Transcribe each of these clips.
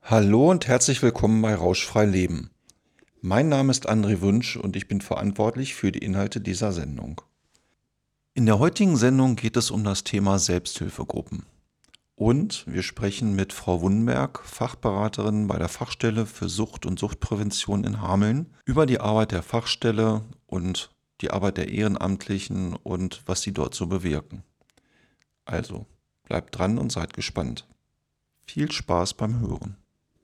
Hallo und herzlich willkommen bei Rauschfrei Leben. Mein Name ist André Wünsch und ich bin verantwortlich für die Inhalte dieser Sendung. In der heutigen Sendung geht es um das Thema Selbsthilfegruppen. Und wir sprechen mit Frau Wundenberg, Fachberaterin bei der Fachstelle für Sucht und Suchtprävention in Hameln, über die Arbeit der Fachstelle und die Arbeit der Ehrenamtlichen und was sie dort so bewirken. Also, bleibt dran und seid gespannt. Viel Spaß beim Hören.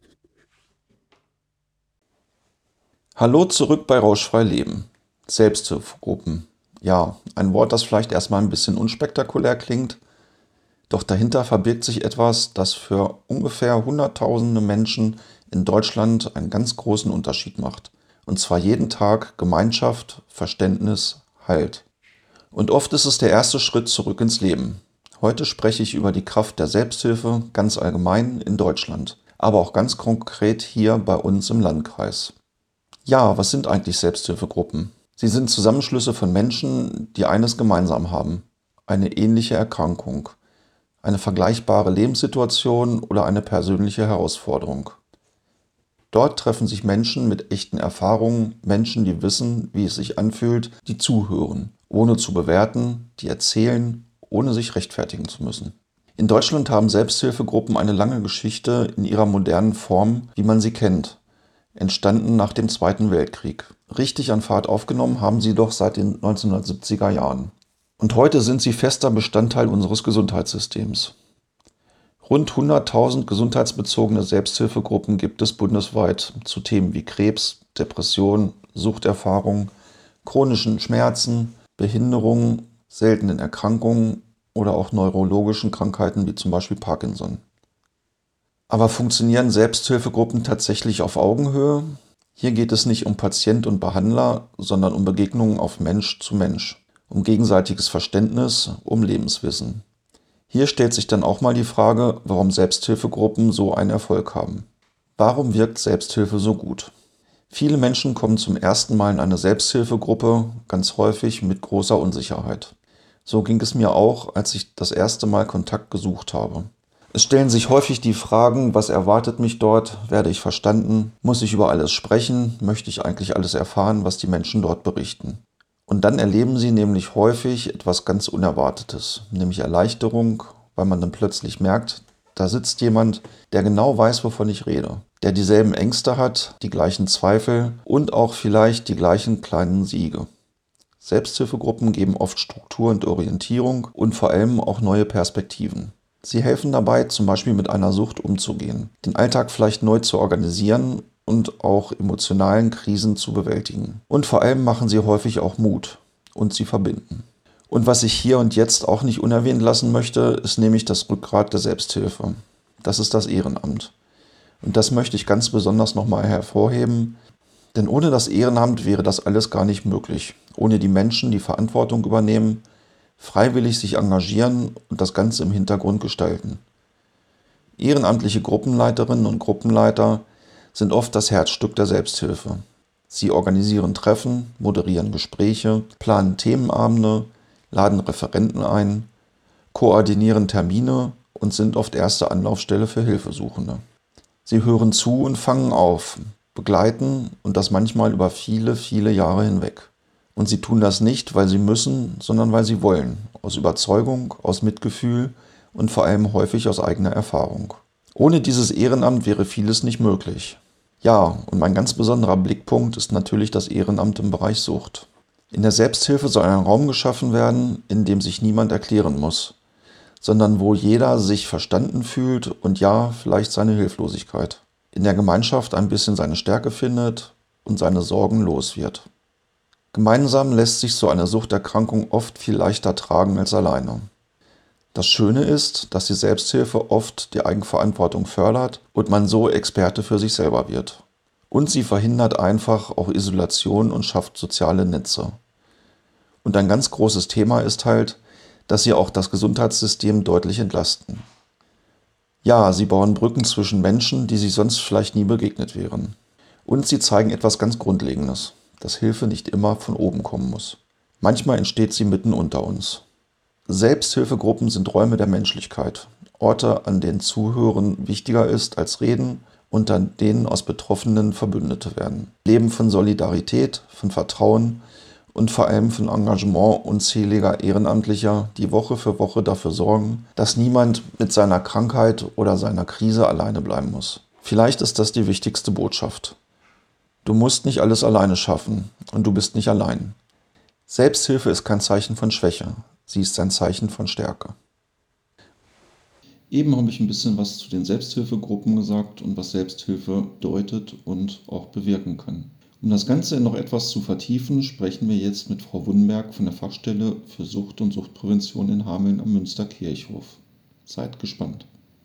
Hallo zurück bei Rauschfrei Leben. Selbsthilfegruppen. Ja, ein Wort, das vielleicht erstmal ein bisschen unspektakulär klingt, doch dahinter verbirgt sich etwas, das für ungefähr Hunderttausende Menschen in Deutschland einen ganz großen Unterschied macht. Und zwar jeden Tag Gemeinschaft, Verständnis, Halt. Und oft ist es der erste Schritt zurück ins Leben. Heute spreche ich über die Kraft der Selbsthilfe ganz allgemein in Deutschland, aber auch ganz konkret hier bei uns im Landkreis. Ja, was sind eigentlich Selbsthilfegruppen? Sie sind Zusammenschlüsse von Menschen, die eines gemeinsam haben: eine ähnliche Erkrankung, eine vergleichbare Lebenssituation oder eine persönliche Herausforderung. Dort treffen sich Menschen mit echten Erfahrungen, Menschen, die wissen, wie es sich anfühlt, die zuhören, ohne zu bewerten, die erzählen, ohne sich rechtfertigen zu müssen. In Deutschland haben Selbsthilfegruppen eine lange Geschichte in ihrer modernen Form, wie man sie kennt, entstanden nach dem Zweiten Weltkrieg. Richtig an Fahrt aufgenommen haben sie doch seit den 1970er Jahren. Und heute sind sie fester Bestandteil unseres Gesundheitssystems. Rund 100.000 gesundheitsbezogene Selbsthilfegruppen gibt es bundesweit zu Themen wie Krebs, Depression, Suchterfahrung, chronischen Schmerzen, Behinderungen, seltenen Erkrankungen oder auch neurologischen Krankheiten wie zum Beispiel Parkinson. Aber funktionieren Selbsthilfegruppen tatsächlich auf Augenhöhe? Hier geht es nicht um Patient und Behandler, sondern um Begegnungen auf Mensch zu Mensch, um gegenseitiges Verständnis, um Lebenswissen. Hier stellt sich dann auch mal die Frage, warum Selbsthilfegruppen so einen Erfolg haben. Warum wirkt Selbsthilfe so gut? Viele Menschen kommen zum ersten Mal in eine Selbsthilfegruppe, ganz häufig mit großer Unsicherheit. So ging es mir auch, als ich das erste Mal Kontakt gesucht habe. Es stellen sich häufig die Fragen: Was erwartet mich dort? Werde ich verstanden? Muss ich über alles sprechen? Möchte ich eigentlich alles erfahren, was die Menschen dort berichten? Und dann erleben sie nämlich häufig etwas ganz Unerwartetes, nämlich Erleichterung, weil man dann plötzlich merkt, da sitzt jemand, der genau weiß, wovon ich rede, der dieselben Ängste hat, die gleichen Zweifel und auch vielleicht die gleichen kleinen Siege. Selbsthilfegruppen geben oft Struktur und Orientierung und vor allem auch neue Perspektiven. Sie helfen dabei, zum Beispiel mit einer Sucht umzugehen, den Alltag vielleicht neu zu organisieren und auch emotionalen Krisen zu bewältigen. Und vor allem machen sie häufig auch Mut und sie verbinden. Und was ich hier und jetzt auch nicht unerwähnt lassen möchte, ist nämlich das Rückgrat der Selbsthilfe. Das ist das Ehrenamt. Und das möchte ich ganz besonders nochmal hervorheben, denn ohne das Ehrenamt wäre das alles gar nicht möglich. Ohne die Menschen, die Verantwortung übernehmen, freiwillig sich engagieren und das Ganze im Hintergrund gestalten. Ehrenamtliche Gruppenleiterinnen und Gruppenleiter sind oft das Herzstück der Selbsthilfe. Sie organisieren Treffen, moderieren Gespräche, planen Themenabende, laden Referenten ein, koordinieren Termine und sind oft erste Anlaufstelle für Hilfesuchende. Sie hören zu und fangen auf, begleiten und das manchmal über viele, viele Jahre hinweg. Und sie tun das nicht, weil sie müssen, sondern weil sie wollen, aus Überzeugung, aus Mitgefühl und vor allem häufig aus eigener Erfahrung. Ohne dieses Ehrenamt wäre vieles nicht möglich. Ja, und mein ganz besonderer Blickpunkt ist natürlich das Ehrenamt im Bereich Sucht. In der Selbsthilfe soll ein Raum geschaffen werden, in dem sich niemand erklären muss, sondern wo jeder sich verstanden fühlt und ja, vielleicht seine Hilflosigkeit. In der Gemeinschaft ein bisschen seine Stärke findet und seine Sorgen los wird. Gemeinsam lässt sich so eine Suchterkrankung oft viel leichter tragen als alleine. Das Schöne ist, dass die Selbsthilfe oft die Eigenverantwortung fördert und man so Experte für sich selber wird. Und sie verhindert einfach auch Isolation und schafft soziale Netze. Und ein ganz großes Thema ist halt, dass sie auch das Gesundheitssystem deutlich entlasten. Ja, sie bauen Brücken zwischen Menschen, die sich sonst vielleicht nie begegnet wären. Und sie zeigen etwas ganz Grundlegendes, dass Hilfe nicht immer von oben kommen muss. Manchmal entsteht sie mitten unter uns. Selbsthilfegruppen sind Räume der Menschlichkeit, Orte, an denen Zuhören wichtiger ist als Reden unter denen aus Betroffenen Verbündete werden. Leben von Solidarität, von Vertrauen und vor allem von Engagement unzähliger Ehrenamtlicher, die Woche für Woche dafür sorgen, dass niemand mit seiner Krankheit oder seiner Krise alleine bleiben muss. Vielleicht ist das die wichtigste Botschaft. Du musst nicht alles alleine schaffen und du bist nicht allein. Selbsthilfe ist kein Zeichen von Schwäche, sie ist ein Zeichen von Stärke. Eben habe ich ein bisschen was zu den Selbsthilfegruppen gesagt und was Selbsthilfe bedeutet und auch bewirken kann. Um das Ganze noch etwas zu vertiefen, sprechen wir jetzt mit Frau Wundenberg von der Fachstelle für Sucht und Suchtprävention in Hameln am Münsterkirchhof. Seid gespannt.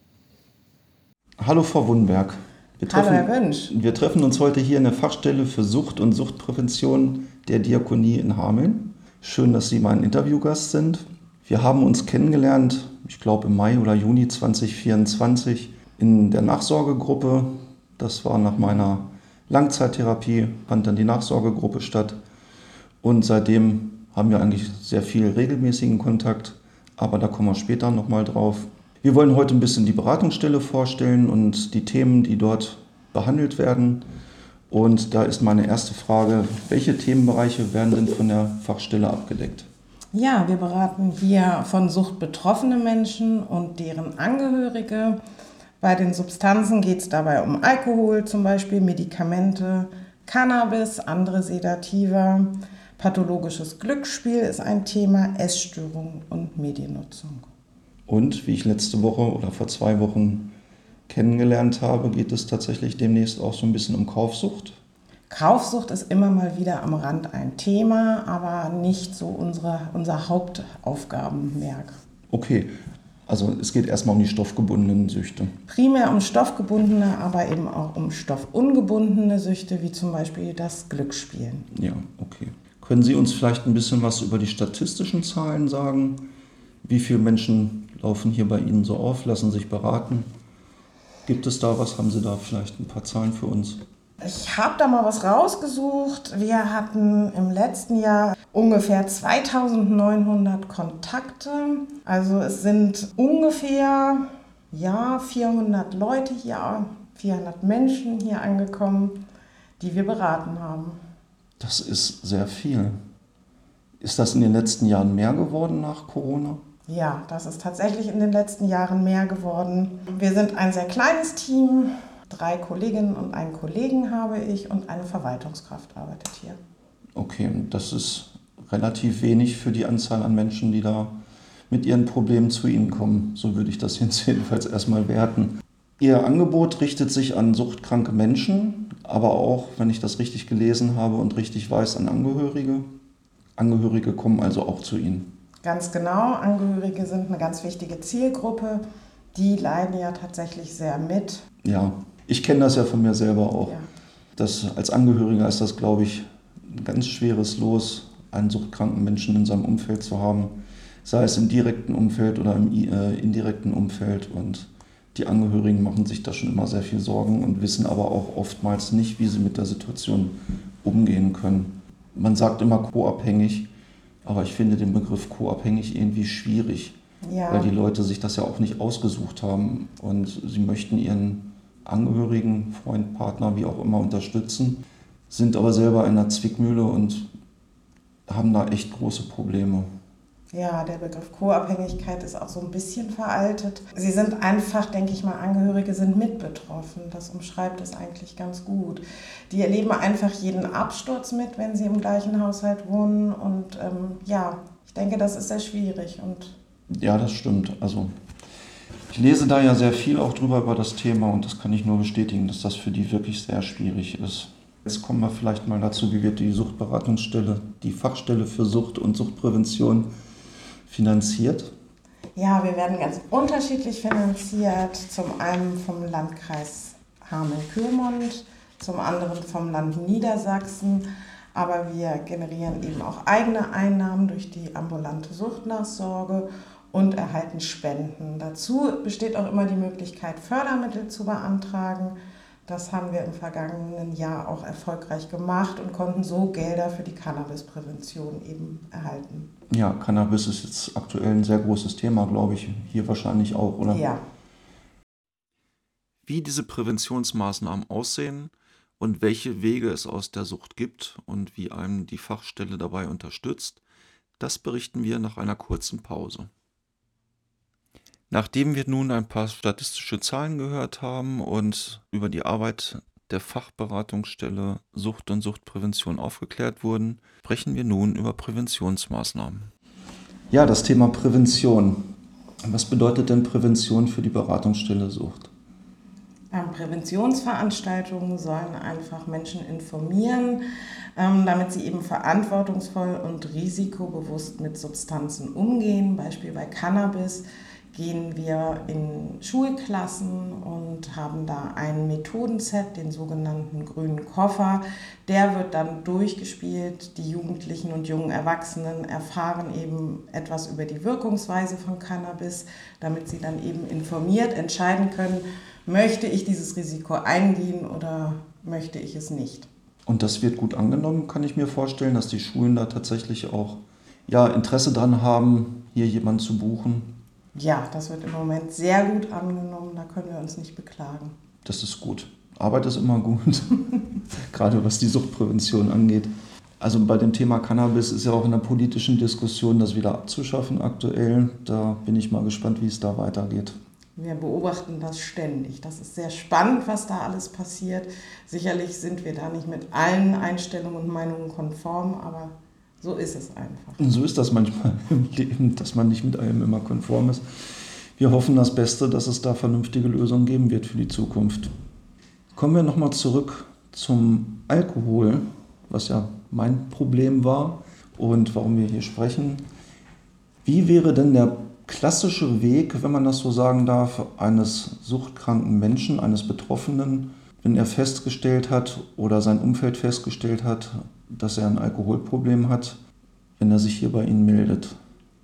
Hallo Frau Wundenberg. Hallo Herr Wünsch. Wir treffen uns heute hier in der Fachstelle für Sucht und Suchtprävention der Diakonie in Hameln. Schön, dass Sie mein Interviewgast sind. Wir haben uns kennengelernt, ich glaube im Mai oder Juni 2024 in der Nachsorgegruppe. Das war nach meiner Langzeittherapie, fand dann die Nachsorgegruppe statt. Und seitdem haben wir eigentlich sehr viel regelmäßigen Kontakt, aber da kommen wir später nochmal drauf. Wir wollen heute ein bisschen die Beratungsstelle vorstellen und die Themen, die dort behandelt werden. Und da ist meine erste Frage, welche Themenbereiche werden denn von der Fachstelle abgedeckt? Ja, wir beraten hier von Sucht betroffene Menschen und deren Angehörige. Bei den Substanzen geht es dabei um Alkohol zum Beispiel, Medikamente, Cannabis, andere Sedativa. Pathologisches Glücksspiel ist ein Thema, Essstörungen und Mediennutzung. Und wie ich letzte Woche oder vor 2 Wochen kennengelernt habe, geht es tatsächlich demnächst auch so ein bisschen um Kaufsucht. Kaufsucht ist immer mal wieder am Rand ein Thema, aber nicht so unser Hauptaufgabenmerk. Okay, also es geht erstmal um die stoffgebundenen Süchte. Primär um stoffgebundene, aber eben auch um stoffungebundene Süchte, wie zum Beispiel das Glücksspielen. Ja, okay. Können Sie uns vielleicht ein bisschen was über die statistischen Zahlen sagen? Wie viele Menschen laufen hier bei Ihnen so auf, lassen sich beraten? Gibt es da was? Haben Sie da vielleicht ein paar Zahlen für uns? Ich habe da mal was rausgesucht. Wir hatten im letzten Jahr ungefähr 2900 Kontakte. Also es sind ungefähr 400 Leute hier, 400 Menschen hier angekommen, die wir beraten haben. Das ist sehr viel. Ist das in den letzten Jahren mehr geworden nach Corona? Ja, das ist tatsächlich in den letzten Jahren mehr geworden. Wir sind ein sehr kleines Team. 3 Kolleginnen und einen Kollegen habe ich und eine Verwaltungskraft arbeitet hier. Okay, das ist relativ wenig für die Anzahl an Menschen, die da mit ihren Problemen zu Ihnen kommen. So würde ich das jetzt jedenfalls erstmal werten. Ihr Angebot richtet sich an suchtkranke Menschen, aber auch, wenn ich das richtig gelesen habe und richtig weiß, an Angehörige. Angehörige kommen also auch zu Ihnen. Ganz genau, Angehörige sind eine ganz wichtige Zielgruppe. Die leiden ja tatsächlich sehr mit. Ja, ich kenne das ja von mir selber auch. Ja. Als Angehöriger ist das, glaube ich, ein ganz schweres Los, einen suchtkranken Menschen in seinem Umfeld zu haben. Sei es im direkten Umfeld oder im indirekten Umfeld. Und die Angehörigen machen sich da schon immer sehr viel Sorgen und wissen aber auch oftmals nicht, wie sie mit der Situation umgehen können. Man sagt immer co-abhängig, aber ich finde den Begriff co-abhängig irgendwie schwierig, weil die Leute sich das ja auch nicht ausgesucht haben und sie möchten ihren Angehörigen, Freund, Partner, wie auch immer unterstützen, sind aber selber in einer Zwickmühle und haben da echt große Probleme. Ja, der Begriff Co-Abhängigkeit ist auch so ein bisschen veraltet. Sie sind einfach, denke ich mal, Angehörige sind mit betroffen. Das umschreibt es eigentlich ganz gut. Die erleben einfach jeden Absturz mit, wenn sie im gleichen Haushalt wohnen. Und ich denke, das ist sehr schwierig. Ja, das stimmt. Also ich lese da ja sehr viel auch drüber über das Thema und das kann ich nur bestätigen, dass das für die wirklich sehr schwierig ist. Jetzt kommen wir vielleicht mal dazu, wie wird die Suchtberatungsstelle, die Fachstelle für Sucht und Suchtprävention finanziert? Ja, wir werden ganz unterschiedlich finanziert. Zum einen vom Landkreis Hameln-Pyrmont, zum anderen vom Land Niedersachsen. Aber wir generieren eben auch eigene Einnahmen durch die ambulante Suchtnachsorge und erhalten Spenden. Dazu besteht auch immer die Möglichkeit, Fördermittel zu beantragen. Das haben wir im vergangenen Jahr auch erfolgreich gemacht und konnten so Gelder für die Cannabisprävention eben erhalten. Ja, Cannabis ist jetzt aktuell ein sehr großes Thema, glaube ich. Hier wahrscheinlich auch, oder? Ja. wie diese Präventionsmaßnahmen aussehen und welche Wege es aus der Sucht gibt und wie einem die Fachstelle dabei unterstützt, das berichten wir nach einer kurzen Pause. Nachdem wir nun ein paar statistische Zahlen gehört haben und über die Arbeit der Fachberatungsstelle Sucht und Suchtprävention aufgeklärt wurden, sprechen wir nun über Präventionsmaßnahmen. Ja, das Thema Prävention. Was bedeutet denn Prävention für die Beratungsstelle Sucht? Präventionsveranstaltungen sollen einfach Menschen informieren, damit sie eben verantwortungsvoll und risikobewusst mit Substanzen umgehen. Beispiel bei Cannabis gehen wir in Schulklassen und haben da ein Methodenset, den sogenannten grünen Koffer. Der wird dann durchgespielt. Die Jugendlichen und jungen Erwachsenen erfahren eben etwas über die Wirkungsweise von Cannabis, damit sie dann eben informiert entscheiden können, möchte ich dieses Risiko eingehen oder möchte ich es nicht. Und das wird gut angenommen, kann ich mir vorstellen, dass die Schulen da tatsächlich auch Interesse dran haben, hier jemanden zu buchen. Ja, das wird im Moment sehr gut angenommen, da können wir uns nicht beklagen. Das ist gut. Arbeit ist immer gut, gerade was die Suchtprävention angeht. Also bei dem Thema Cannabis ist ja auch in der politischen Diskussion, das wieder abzuschaffen aktuell. Da bin ich mal gespannt, wie es da weitergeht. Wir beobachten das ständig. Das ist sehr spannend, was da alles passiert. Sicherlich sind wir da nicht mit allen Einstellungen und Meinungen konform, aber so ist es einfach. Und so ist das manchmal im Leben, dass man nicht mit allem immer konform ist. Wir hoffen das Beste, dass es da vernünftige Lösungen geben wird für die Zukunft. Kommen wir nochmal zurück zum Alkohol, was ja mein Problem war und warum wir hier sprechen. Wie wäre denn der klassische Weg, wenn man das so sagen darf, eines suchtkranken Menschen, eines Betroffenen, wenn er festgestellt hat oder sein Umfeld festgestellt hat, dass er ein Alkoholproblem hat, wenn er sich hier bei Ihnen meldet?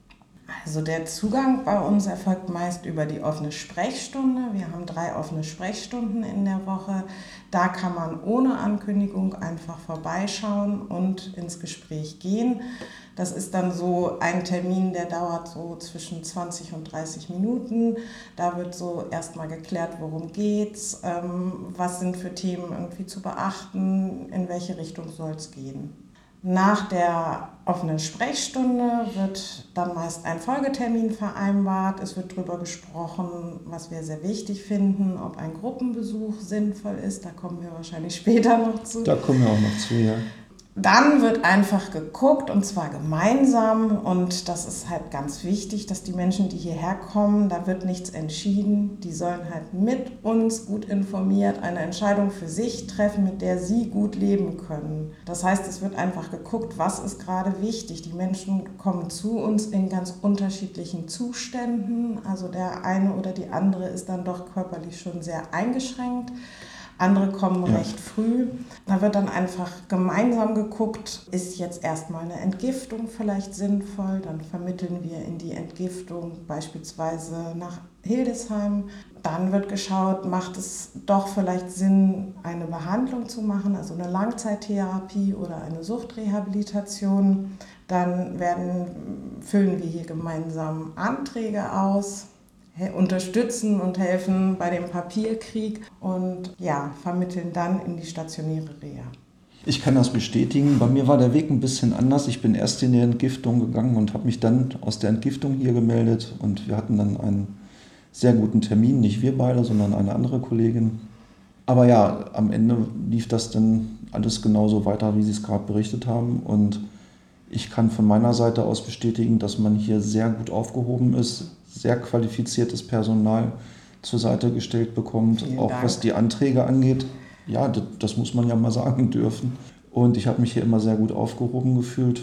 Also der Zugang bei uns erfolgt meist über die offene Sprechstunde. Wir haben 3 offene Sprechstunden in der Woche. Da kann man ohne Ankündigung einfach vorbeischauen und ins Gespräch gehen. Das ist dann so ein Termin, der dauert so zwischen 20 und 30 Minuten. Da wird so erstmal geklärt, worum geht's, was sind für Themen irgendwie zu beachten, in welche Richtung soll es gehen. Nach der offenen Sprechstunde wird dann meist ein Folgetermin vereinbart. Es wird darüber gesprochen, was wir sehr wichtig finden, ob ein Gruppenbesuch sinnvoll ist. Da kommen wir wahrscheinlich später noch zu. Da kommen wir auch noch zu, ja. Dann wird einfach geguckt und zwar gemeinsam und das ist halt ganz wichtig, dass die Menschen, die hierher kommen, da wird nichts entschieden, die sollen halt mit uns gut informiert eine Entscheidung für sich treffen, mit der sie gut leben können. Das heißt, es wird einfach geguckt, was ist gerade wichtig. Die Menschen kommen zu uns in ganz unterschiedlichen Zuständen, also der eine oder die andere ist dann doch körperlich schon sehr eingeschränkt. Andere kommen recht früh. Da wird dann einfach gemeinsam geguckt, ist jetzt erstmal eine Entgiftung vielleicht sinnvoll. Dann vermitteln wir in die Entgiftung beispielsweise nach Hildesheim. Dann wird geschaut, macht es doch vielleicht Sinn, eine Behandlung zu machen, also eine Langzeittherapie oder eine Suchtrehabilitation. Dann füllen wir hier gemeinsam Anträge aus, unterstützen und helfen bei dem Papierkrieg und vermitteln dann in die stationäre Reha. Ich kann das bestätigen. Bei mir war der Weg ein bisschen anders. Ich bin erst in die Entgiftung gegangen und habe mich dann aus der Entgiftung hier gemeldet. Und wir hatten dann einen sehr guten Termin, nicht wir beide, sondern eine andere Kollegin. Aber ja, am Ende lief das dann alles genauso weiter, wie Sie es gerade berichtet haben. Und ich kann von meiner Seite aus bestätigen, dass man hier sehr gut aufgehoben ist, sehr qualifiziertes Personal zur Seite gestellt bekommt, auch was die Anträge angeht. Ja, das muss man ja mal sagen dürfen. Und ich habe mich hier immer sehr gut aufgehoben gefühlt.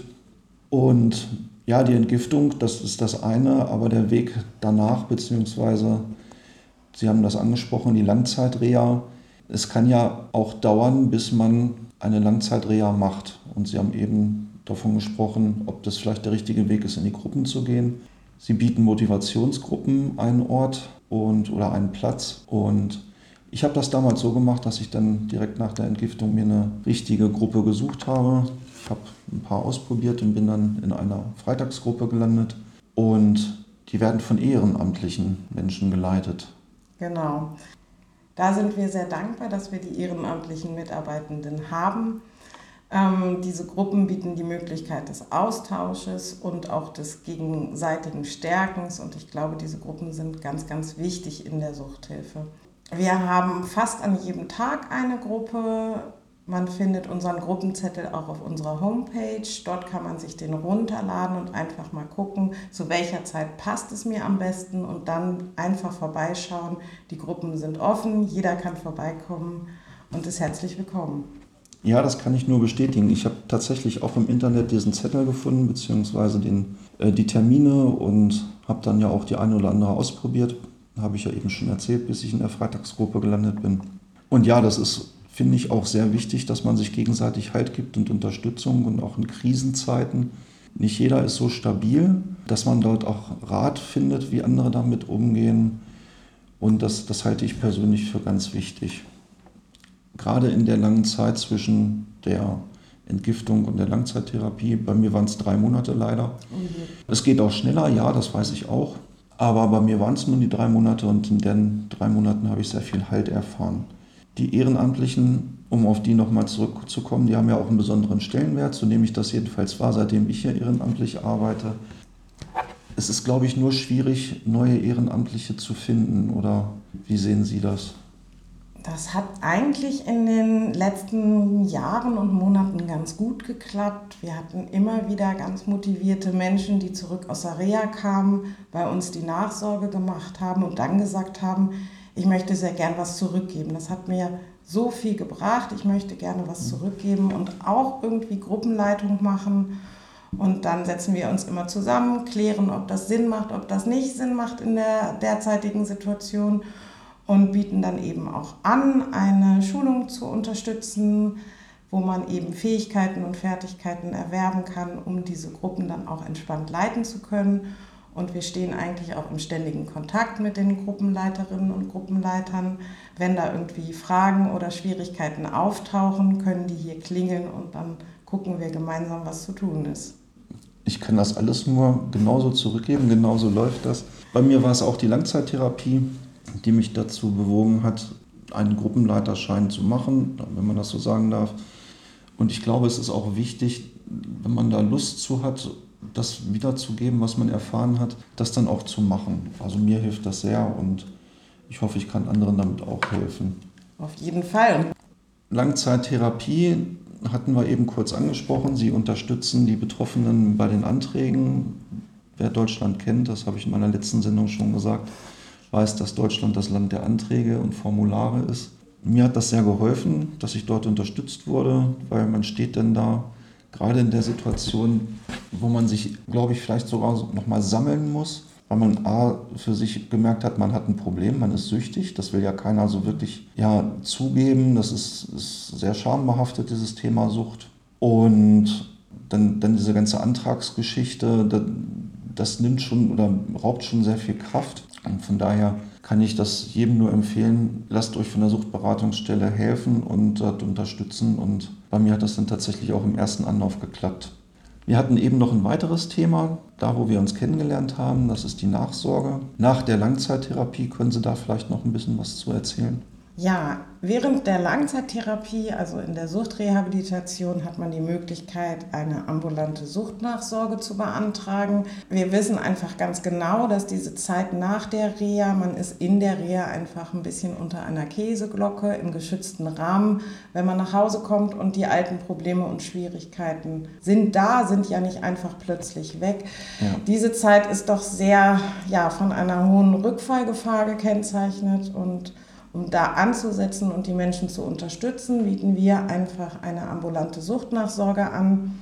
Und ja, die Entgiftung, das ist das eine, aber der Weg danach, beziehungsweise, Sie haben das angesprochen, die Langzeitreha, es kann ja auch dauern, bis man eine Langzeitreha macht. Und Sie haben eben davon gesprochen, ob das vielleicht der richtige Weg ist, in die Gruppen zu gehen. Sie bieten Motivationsgruppen einen Ort oder einen Platz. Und ich habe das damals so gemacht, dass ich dann direkt nach der Entgiftung mir eine richtige Gruppe gesucht habe. Ich habe ein paar ausprobiert und bin dann in einer Freitagsgruppe gelandet. Und die werden von ehrenamtlichen Menschen geleitet. Genau. Da sind wir sehr dankbar, dass wir die ehrenamtlichen Mitarbeitenden haben. Diese Gruppen bieten die Möglichkeit des Austausches und auch des gegenseitigen Stärkens. Und ich glaube, diese Gruppen sind ganz, ganz wichtig in der Suchthilfe. Wir haben fast an jedem Tag eine Gruppe. Man findet unseren Gruppenzettel auch auf unserer Homepage. Dort kann man sich den runterladen und einfach mal gucken, zu welcher Zeit passt es mir am besten und dann einfach vorbeischauen. Die Gruppen sind offen, jeder kann vorbeikommen und ist herzlich willkommen. Ja, das kann ich nur bestätigen. Ich habe tatsächlich auch im Internet diesen Zettel gefunden, beziehungsweise die Termine und habe dann ja auch die eine oder andere ausprobiert. Habe ich ja eben schon erzählt, bis ich in der Freitagsgruppe gelandet bin. Und ja, das ist, finde ich, auch sehr wichtig, dass man sich gegenseitig Halt gibt und Unterstützung und auch in Krisenzeiten. Nicht jeder ist so stabil, dass man dort auch Rat findet, wie andere damit umgehen. Und das halte ich persönlich für ganz wichtig. Gerade in der langen Zeit zwischen der Entgiftung und der Langzeittherapie, bei mir waren es 3 Monate leider. Es geht auch schneller, ja, das weiß ich auch. Aber bei mir waren es nur die 3 Monate und in den 3 Monaten habe ich sehr viel Halt erfahren. Die Ehrenamtlichen, um auf die nochmal zurückzukommen, die haben ja auch einen besonderen Stellenwert, so nehme ich das jedenfalls wahr, seitdem ich hier ehrenamtlich arbeite. Es ist, glaube ich, nur schwierig, neue Ehrenamtliche zu finden, oder wie sehen Sie das? Das hat eigentlich in den letzten Jahren und Monaten ganz gut geklappt. Wir hatten immer wieder ganz motivierte Menschen, die zurück aus der Reha kamen, bei uns die Nachsorge gemacht haben und dann gesagt haben, ich möchte sehr gern was zurückgeben. Das hat mir so viel gebracht, ich möchte gerne was zurückgeben und auch irgendwie Gruppenleitung machen. Und dann setzen wir uns immer zusammen, klären, ob das Sinn macht, ob das nicht Sinn macht in der derzeitigen Situation. Und bieten dann eben auch an, eine Schulung zu unterstützen, wo man eben Fähigkeiten und Fertigkeiten erwerben kann, um diese Gruppen dann auch entspannt leiten zu können. Und wir stehen eigentlich auch im ständigen Kontakt mit den Gruppenleiterinnen und Gruppenleitern. Wenn da irgendwie Fragen oder Schwierigkeiten auftauchen, können die hier klingeln und dann gucken wir gemeinsam, was zu tun ist. Ich kann das alles nur genauso zurückgeben, genauso läuft das. Bei mir war es auch die Langzeittherapie, die mich dazu bewogen hat, einen Gruppenleiterschein zu machen, wenn man das so sagen darf. Und ich glaube, es ist auch wichtig, wenn man da Lust zu hat, das wiederzugeben, was man erfahren hat, das dann auch zu machen. Also mir hilft das sehr und ich hoffe, ich kann anderen damit auch helfen. Auf jeden Fall. Langzeittherapie hatten wir eben kurz angesprochen. Sie unterstützen die Betroffenen bei den Anträgen. Wer Deutschland kennt, das habe ich in meiner letzten Sendung schon gesagt, weiß, dass Deutschland das Land der Anträge und Formulare ist. Mir hat das sehr geholfen, dass ich dort unterstützt wurde, weil man steht dann da, gerade in der Situation, wo man sich, glaube ich, vielleicht sogar nochmal sammeln muss, weil man A, für sich gemerkt hat, man hat ein Problem, man ist süchtig. Das will ja keiner so wirklich zugeben. Das ist sehr schambehaftet, dieses Thema Sucht. Und dann diese ganze Antragsgeschichte, das nimmt schon oder raubt schon sehr viel Kraft. Und von daher kann ich das jedem nur empfehlen, lasst euch von der Suchtberatungsstelle helfen und unterstützen. Und bei mir hat das dann tatsächlich auch im ersten Anlauf geklappt. Wir hatten eben noch ein weiteres Thema, da wo wir uns kennengelernt haben, das ist die Nachsorge. Nach der Langzeittherapie können Sie da vielleicht noch ein bisschen was zu erzählen? Ja, während der Langzeittherapie, also in der Suchtrehabilitation, hat man die Möglichkeit, eine ambulante Suchtnachsorge zu beantragen. Wir wissen einfach ganz genau, dass diese Zeit nach der Reha, man ist in der Reha einfach ein bisschen unter einer Käseglocke im geschützten Rahmen. Wenn man nach Hause kommt und die alten Probleme und Schwierigkeiten sind ja nicht einfach plötzlich weg. Ja. Diese Zeit ist doch sehr von einer hohen Rückfallgefahr gekennzeichnet und um da anzusetzen und die Menschen zu unterstützen, bieten wir einfach eine ambulante Suchtnachsorge an.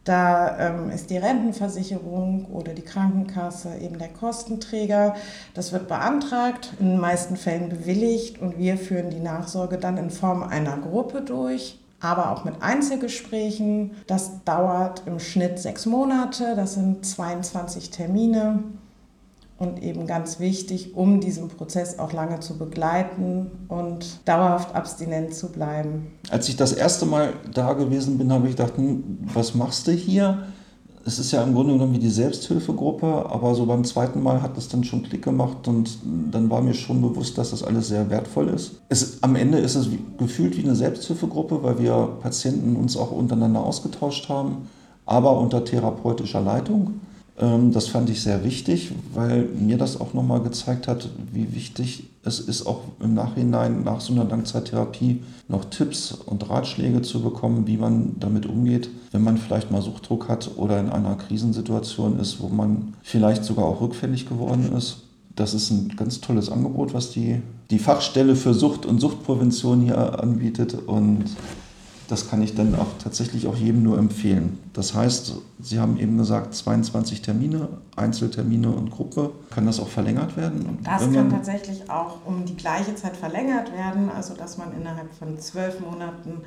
Da ist die Rentenversicherung oder die Krankenkasse eben der Kostenträger. Das wird beantragt, in den meisten Fällen bewilligt und wir führen die Nachsorge dann in Form einer Gruppe durch, aber auch mit Einzelgesprächen. Das dauert im Schnitt 6 Monate, das sind 22 Termine. Und eben ganz wichtig, um diesen Prozess auch lange zu begleiten und dauerhaft abstinent zu bleiben. Als ich das erste Mal da gewesen bin, habe ich gedacht, was machst du hier? es ist ja im Grunde genommen wie die Selbsthilfegruppe, aber so beim zweiten Mal hat es dann schon Klick gemacht und dann war mir schon bewusst, dass das alles sehr wertvoll ist. Am Ende ist es gefühlt wie eine Selbsthilfegruppe, weil wir Patienten uns auch untereinander ausgetauscht haben, aber unter therapeutischer Leitung. Das fand ich sehr wichtig, weil mir das auch nochmal gezeigt hat, wie wichtig es ist, auch im Nachhinein nach so einer Langzeittherapie noch Tipps und Ratschläge zu bekommen, wie man damit umgeht, wenn man vielleicht mal Suchtdruck hat oder in einer Krisensituation ist, wo man vielleicht sogar auch rückfällig geworden ist. Das ist ein ganz tolles Angebot, was die Fachstelle für Sucht und Suchtprävention hier anbietet, und das kann ich dann auch tatsächlich auch jedem nur empfehlen. Das heißt, Sie haben eben gesagt, 22 Termine, Einzeltermine und Gruppe. Kann das auch verlängert werden? Das kann tatsächlich auch um die gleiche Zeit verlängert werden, also dass man innerhalb von 12 Monaten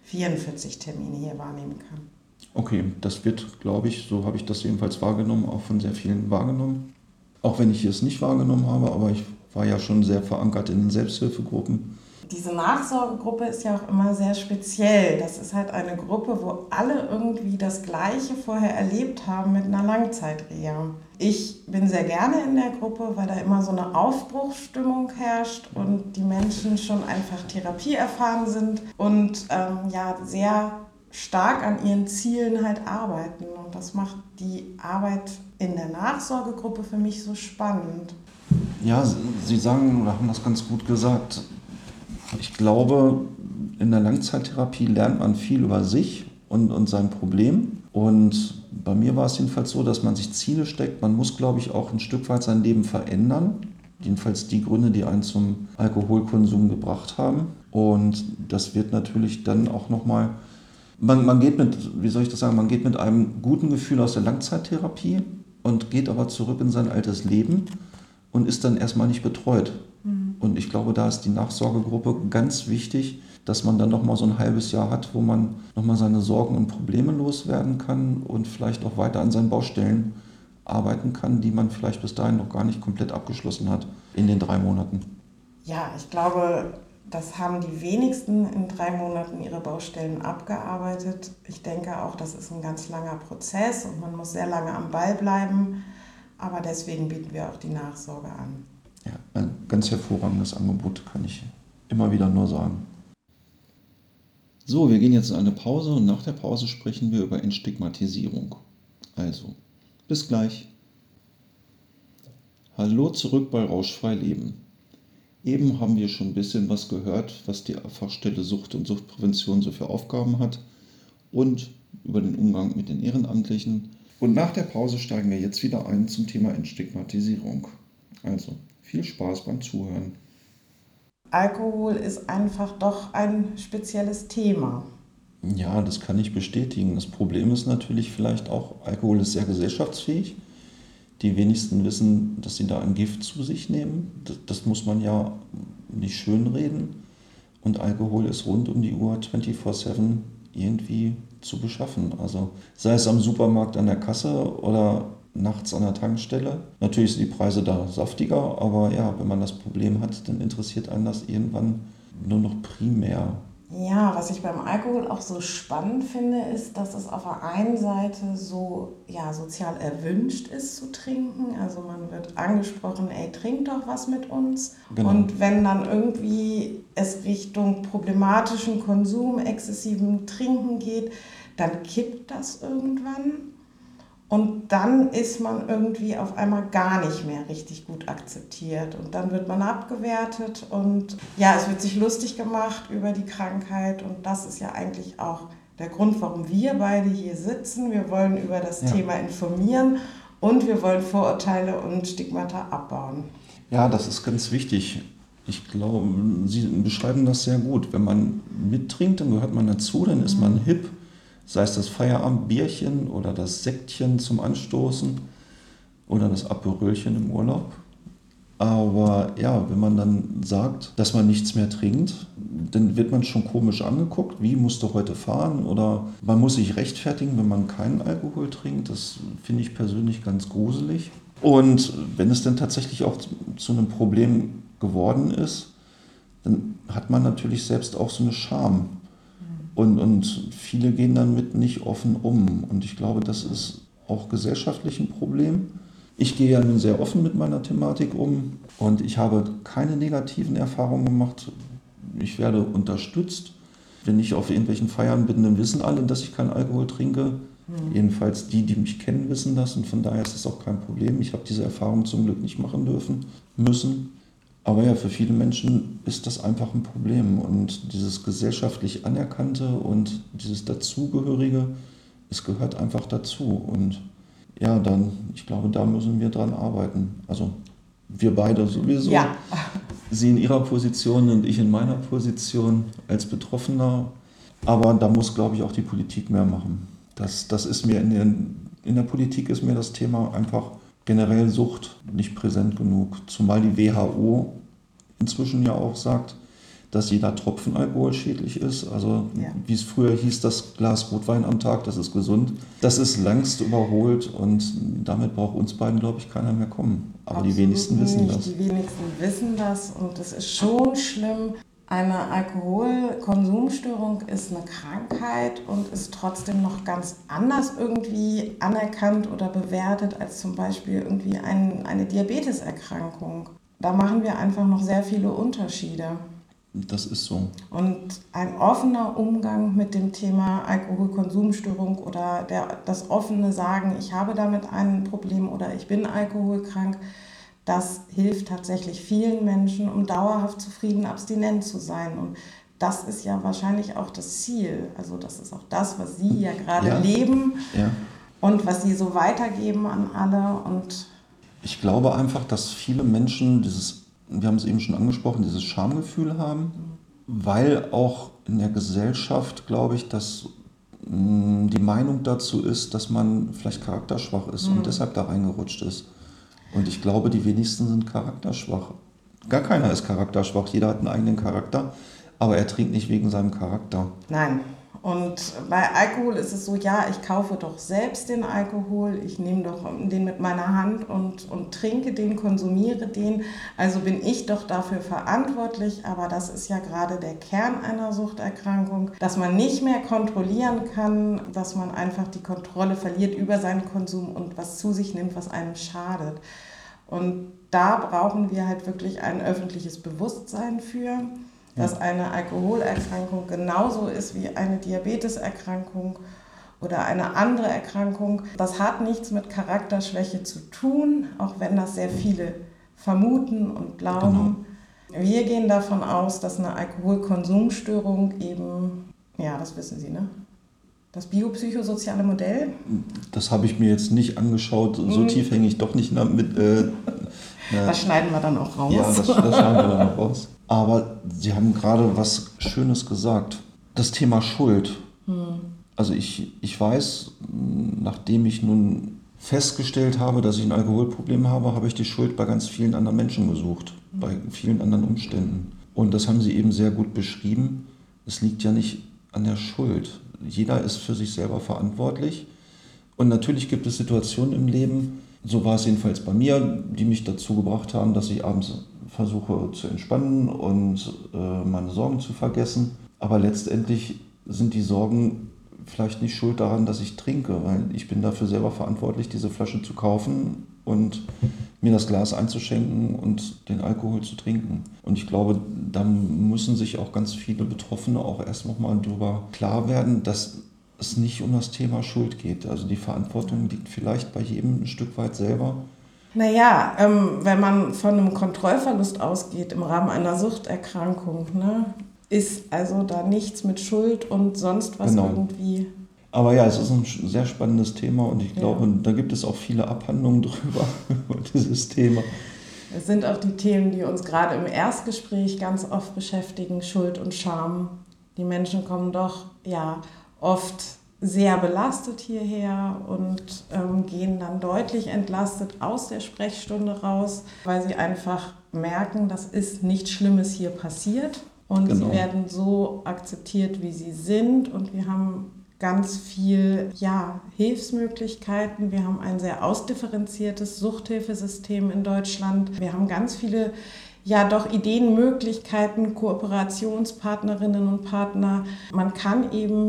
44 Termine hier wahrnehmen kann. Okay, das wird, glaube ich, so habe ich das jedenfalls wahrgenommen, auch von sehr vielen wahrgenommen. Auch wenn ich es nicht wahrgenommen habe, aber ich war ja schon sehr verankert in den Selbsthilfegruppen. Diese Nachsorgegruppe ist ja auch immer sehr speziell. Das ist halt eine Gruppe, wo alle irgendwie das Gleiche vorher erlebt haben mit einer Langzeitreha. Ich bin sehr gerne in der Gruppe, weil da immer so eine Aufbruchsstimmung herrscht und die Menschen schon einfach therapieerfahren sind und sehr stark an ihren Zielen halt arbeiten. Und das macht die Arbeit in der Nachsorgegruppe für mich so spannend. Ja, Sie sagen oder haben das ganz gut gesagt. Ich glaube, in der Langzeittherapie lernt man viel über sich und sein Problem. Und bei mir war es jedenfalls so, dass man sich Ziele steckt. Man muss, glaube ich, auch ein Stück weit sein Leben verändern. Jedenfalls die Gründe, die einen zum Alkoholkonsum gebracht haben. Und das wird natürlich dann auch nochmal, man geht man geht mit einem guten Gefühl aus der Langzeittherapie und geht aber zurück in sein altes Leben und ist dann erstmal nicht betreut. Und ich glaube, da ist die Nachsorgegruppe ganz wichtig, dass man dann nochmal so ein halbes Jahr hat, wo man nochmal seine Sorgen und Probleme loswerden kann und vielleicht auch weiter an seinen Baustellen arbeiten kann, die man vielleicht bis dahin noch gar nicht komplett abgeschlossen hat in den 3 Monaten. Ja, ich glaube, das haben die wenigsten in 3 Monaten ihre Baustellen abgearbeitet. Ich denke auch, das ist ein ganz langer Prozess und man muss sehr lange am Ball bleiben. Aber deswegen bieten wir auch die Nachsorge an. Ja, ein ganz hervorragendes Angebot, kann ich immer wieder nur sagen. So, wir gehen jetzt in eine Pause und nach der Pause sprechen wir über Entstigmatisierung. Also, bis gleich. Hallo zurück bei Rauschfrei Leben. Eben haben wir schon ein bisschen was gehört, was die Fachstelle Sucht und Suchtprävention so für Aufgaben hat und über den Umgang mit den Ehrenamtlichen. Und nach der Pause steigen wir jetzt wieder ein zum Thema Entstigmatisierung. Also, viel Spaß beim Zuhören. Alkohol ist einfach doch ein spezielles Thema. Ja, das kann ich bestätigen. Das Problem ist natürlich vielleicht auch, Alkohol ist sehr gesellschaftsfähig. Die wenigsten wissen, dass sie da ein Gift zu sich nehmen. Das muss man ja nicht schönreden. Und Alkohol ist rund um die Uhr 24/7 irgendwie zu beschaffen. Also sei es am Supermarkt an der Kasse oder nachts an der Tankstelle. Natürlich sind die Preise da saftiger, aber ja, wenn man das Problem hat, dann interessiert einen das irgendwann nur noch primär. Ja, was ich beim Alkohol auch so spannend finde, ist, dass es auf der einen Seite so sozial erwünscht ist zu trinken. Also man wird angesprochen, ey, trink doch was mit uns. Genau. Und wenn dann irgendwie es Richtung problematischen Konsum, exzessivem Trinken geht, dann kippt das irgendwann. Und dann ist man irgendwie auf einmal gar nicht mehr richtig gut akzeptiert. Und dann wird man abgewertet und ja, es wird sich lustig gemacht über die Krankheit. Und das ist ja eigentlich auch der Grund, warum wir beide hier sitzen. Wir wollen über das Thema informieren und wir wollen Vorurteile und Stigmata abbauen. Ja, das ist ganz wichtig. Ich glaube, Sie beschreiben das sehr gut. Wenn man mittrinkt, dann gehört man dazu, dann ist man hip. Sei es das Feierabendbierchen oder das Sektchen zum Anstoßen oder das Aperölchen im Urlaub. Aber ja, wenn man dann sagt, dass man nichts mehr trinkt, dann wird man schon komisch angeguckt. Wie, musst du heute fahren? Oder man muss sich rechtfertigen, wenn man keinen Alkohol trinkt. Das finde ich persönlich ganz gruselig. Und wenn es dann tatsächlich auch zu einem Problem geworden ist, dann hat man natürlich selbst auch so eine Scham. Und viele gehen damit nicht offen um. Und ich glaube, das ist auch gesellschaftlich ein Problem. Ich gehe ja nun sehr offen mit meiner Thematik um und ich habe keine negativen Erfahrungen gemacht. Ich werde unterstützt. Wenn ich auf irgendwelchen Feiern bin, dann wissen alle, dass ich keinen Alkohol trinke. Jedenfalls die, die mich kennen, wissen das und von daher ist es auch kein Problem. Ich habe diese Erfahrung zum Glück nicht machen müssen. Aber ja, für viele Menschen ist das einfach ein Problem und dieses gesellschaftlich Anerkannte und dieses Dazugehörige, es gehört einfach dazu und ja, ich glaube, da müssen wir dran arbeiten. Also wir beide sowieso, Ja. Sie in Ihrer Position und ich in meiner Position als Betroffener, aber da muss, glaube ich, auch die Politik mehr machen. Das ist mir in der Politik ist mir das Thema einfach generell Sucht nicht präsent genug, zumal die WHO inzwischen ja auch sagt, dass jeder Tropfen Alkohol schädlich ist. Also wie es früher hieß, das Glas Rotwein am Tag, das ist gesund. Das ist längst überholt und damit braucht uns beiden, glaube ich, keiner mehr kommen. Aber Absolut die wenigsten wissen nicht. das. Die wenigsten wissen das und es ist schon schlimm. Eine Alkoholkonsumstörung ist eine Krankheit und ist trotzdem noch ganz anders irgendwie anerkannt oder bewertet als zum Beispiel irgendwie eine Diabeteserkrankung. Da machen wir einfach noch sehr viele Unterschiede. Das ist so. Und ein offener Umgang mit dem Thema Alkoholkonsumstörung oder das offene Sagen, ich habe damit ein Problem oder ich bin alkoholkrank, das hilft tatsächlich vielen Menschen, um dauerhaft zufrieden abstinent zu sein. Und das ist ja wahrscheinlich auch das Ziel. Also das ist auch das, was Sie ja gerade leben und was Sie so weitergeben an alle. Und ich glaube einfach, dass viele Menschen wir haben es eben schon angesprochen, dieses Schamgefühl haben, weil auch in der Gesellschaft, glaube ich, dass die Meinung dazu ist, dass man vielleicht charakterschwach ist und deshalb da reingerutscht ist. Und ich glaube, die wenigsten sind charakterschwach. Gar keiner ist charakterschwach, jeder hat einen eigenen Charakter, aber er trinkt nicht wegen seinem Charakter. Nein. Und bei Alkohol ist es so, ja, ich kaufe doch selbst den Alkohol, ich nehme doch den mit meiner Hand und trinke den, konsumiere den, also bin ich doch dafür verantwortlich, aber das ist ja gerade der Kern einer Suchterkrankung, dass man nicht mehr kontrollieren kann, dass man einfach die Kontrolle verliert über seinen Konsum und was zu sich nimmt, was einem schadet. Und da brauchen wir halt wirklich ein öffentliches Bewusstsein für, dass eine Alkoholerkrankung genauso ist wie eine Diabeteserkrankung oder eine andere Erkrankung. Das hat nichts mit Charakterschwäche zu tun, auch wenn das sehr viele vermuten und glauben. Genau. Wir gehen davon aus, dass eine Alkoholkonsumstörung eben, ja, das wissen Sie, ne? Das biopsychosoziale Modell? Das habe ich mir jetzt nicht angeschaut, so tief hänge ich doch nicht mit. Das schneiden wir dann auch raus. Ja, das schneiden wir dann auch raus. Aber Sie haben gerade was Schönes gesagt. Das Thema Schuld. Also ich weiß, nachdem ich nun festgestellt habe, dass ich ein Alkoholproblem habe, habe ich die Schuld bei ganz vielen anderen Menschen gesucht, bei vielen anderen Umständen. Und das haben Sie eben sehr gut beschrieben. Es liegt ja nicht an der Schuld. Jeder ist für sich selber verantwortlich. Und natürlich gibt es Situationen im Leben, so war es jedenfalls bei mir, die mich dazu gebracht haben, dass ich abends versuche zu entspannen und meine Sorgen zu vergessen. Aber letztendlich sind die Sorgen vielleicht nicht schuld daran, dass ich trinke, weil ich bin dafür selber verantwortlich, diese Flasche zu kaufen und mir das Glas einzuschenken und den Alkohol zu trinken. Und ich glaube, da müssen sich auch ganz viele Betroffene auch erst nochmal darüber klar werden, dass es nicht um das Thema Schuld geht. Also die Verantwortung liegt vielleicht bei jedem ein Stück weit selber. Naja, wenn man von einem Kontrollverlust ausgeht im Rahmen einer Suchterkrankung, ne, ist also da nichts mit Schuld und sonst was irgendwie. Aber ja, es ist ein sehr spannendes Thema und ich glaube, da gibt es auch viele Abhandlungen drüber, über dieses Thema. Es sind auch die Themen, die uns gerade im Erstgespräch ganz oft beschäftigen, Schuld und Scham. Die Menschen kommen doch oft sehr belastet hierher und gehen dann deutlich entlastet aus der Sprechstunde raus, weil sie einfach merken, das ist nichts Schlimmes hier passiert und sie werden so akzeptiert, wie sie sind und wir haben ganz viel Hilfsmöglichkeiten. Wir haben ein sehr ausdifferenziertes Suchthilfesystem in Deutschland. Wir haben ganz viele Ideen, Möglichkeiten, Kooperationspartnerinnen und Partner. Man kann eben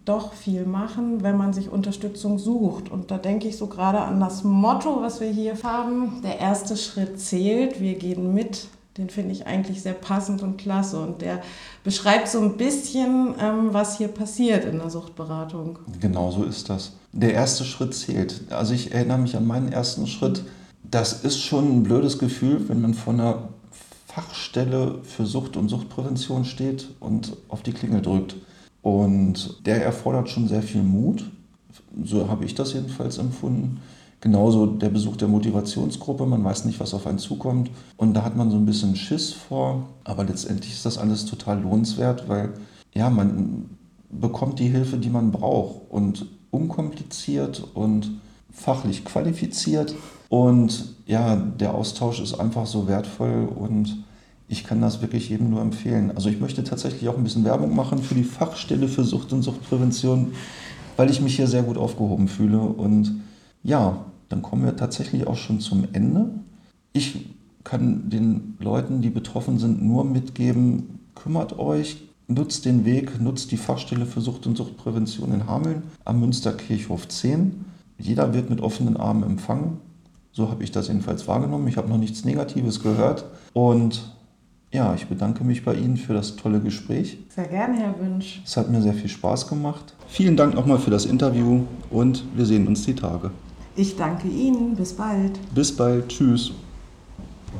doch viel machen, wenn man sich Unterstützung sucht. Und da denke ich so gerade an das Motto, was wir hier haben: Der erste Schritt zählt, wir gehen mit. Den finde ich eigentlich sehr passend und klasse. Und der beschreibt so ein bisschen, was hier passiert in der Suchtberatung. Genau so ist das. Der erste Schritt zählt. Also ich erinnere mich an meinen ersten Schritt. Das ist schon ein blödes Gefühl, wenn man vor einer Fachstelle für Sucht und Suchtprävention steht und auf die Klingel drückt. Und der erfordert schon sehr viel Mut. So habe ich das jedenfalls empfunden. Genauso der Besuch der Motivationsgruppe, man weiß nicht, was auf einen zukommt. Und da hat man so ein bisschen Schiss vor. Aber letztendlich ist das alles total lohnenswert, weil ja, man bekommt die Hilfe, die man braucht. Und unkompliziert und fachlich qualifiziert. Und ja, der Austausch ist einfach so wertvoll und ich kann das wirklich jedem nur empfehlen. Also ich möchte tatsächlich auch ein bisschen Werbung machen für die Fachstelle für Sucht und Suchtprävention, weil ich mich hier sehr gut aufgehoben fühle. Und ja, dann kommen wir tatsächlich auch schon zum Ende. Ich kann den Leuten, die betroffen sind, nur mitgeben: Kümmert euch, nutzt den Weg, nutzt die Fachstelle für Sucht und Suchtprävention in Hameln am Münsterkirchhof 10. Jeder wird mit offenen Armen empfangen. So habe ich das jedenfalls wahrgenommen. Ich habe noch nichts Negatives gehört. Und ja, ich bedanke mich bei Ihnen für das tolle Gespräch. Sehr gerne, Herr Wünsch. Es hat mir sehr viel Spaß gemacht. Vielen Dank nochmal für das Interview und wir sehen uns die Tage. Ich danke Ihnen. Bis bald. Bis bald. Tschüss.